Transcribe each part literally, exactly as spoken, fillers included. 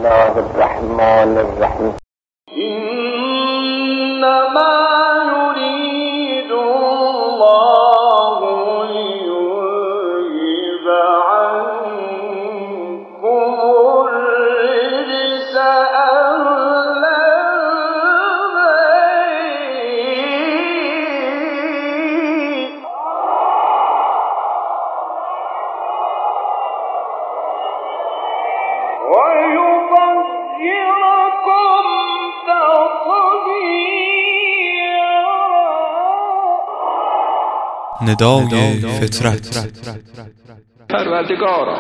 الله الرحمن الرحیم. إنما يريد الله ليذهب عنكم الرجس أهل البيت ويطهركم ندای فطرت. پروردگارا،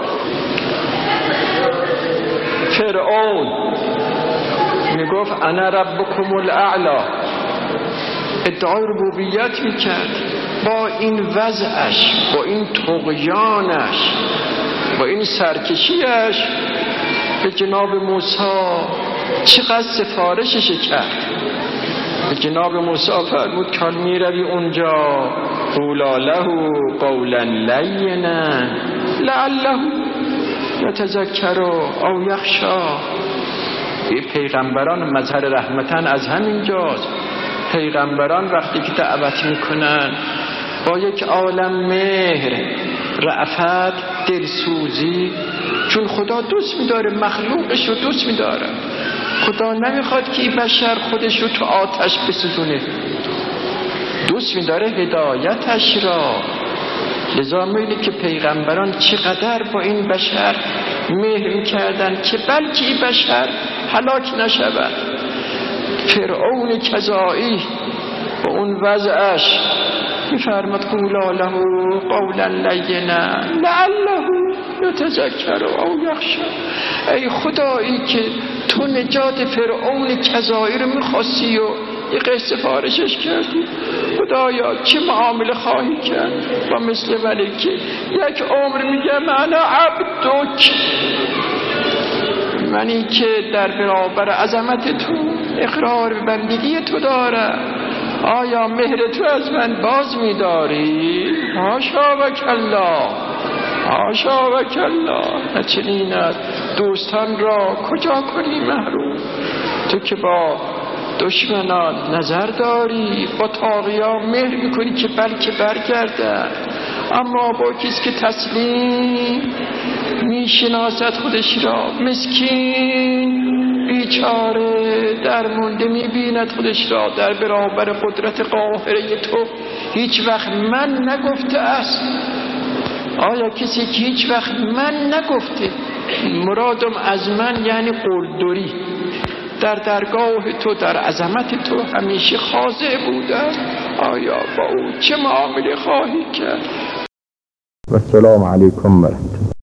فرعون میگفت انا ربکم الاعلی، ادعای ربوبیت میکرد. با این وضعش، با این طغیانش، با این سرکشیش به جناب موسی چقدر سفارشش کرد. به جناب موسی فرمود که میروی اونجا قولا له قولا لینا لعله یتذکر او یخشی. این پیغمبران مظهر رحمتن از همینجاست. پیغمبران وقتی که دعوت میکنن با یک عالم مهر، رأفت، دلسوزی، چون خدا دوست میداره مخلوقش رو دوست میداره. خدا نمیخواد که این بشر خودش رو تو آتش بسوزونه، دوست میداره هدایتش را. لذا می‌بینی که پیغمبران چقدر با این بشر مهر میکردن که بلکه این بشر هلاک نشود. فرعون کذایی با اون وضعش میفرماد قولا له قولا لینا لعله یتذکر او یخشی. ای خدایی که تو نجات فرعون کذایی رو میخواستی و یه قصه سفارشش کردی، خدایا چه معامله خواهی کرد با مثل ولی که یک عمر میگه من عبدک، منی که در برابر عظمت تو اقرار به بندگی تو دارم. آیا مهر تو از من باز می‌داری؟ حاشا و کلا، حاشا و کلا. نچنیند دوستان را کجا کنی محروم؟ تو که با دشمنان نظر داری، با طاغیان مهر میکنی که بلکه برگردن، اما با کسی که تسلیم میشناسد خودش را، مسکین بیچاره درمونده میبیند خودش را در برابر قدرت قاهره تو. هیچ وقت من نگفته است. آیا کسی که هیچ وقت من نگفته، مرادم از من یعنی قلدری، در درگاه تو در عظمت تو همیشه خاضع بودم، آیا با او چه معامله خواهی کرد؟ و السلام علیکم ورحمة الله.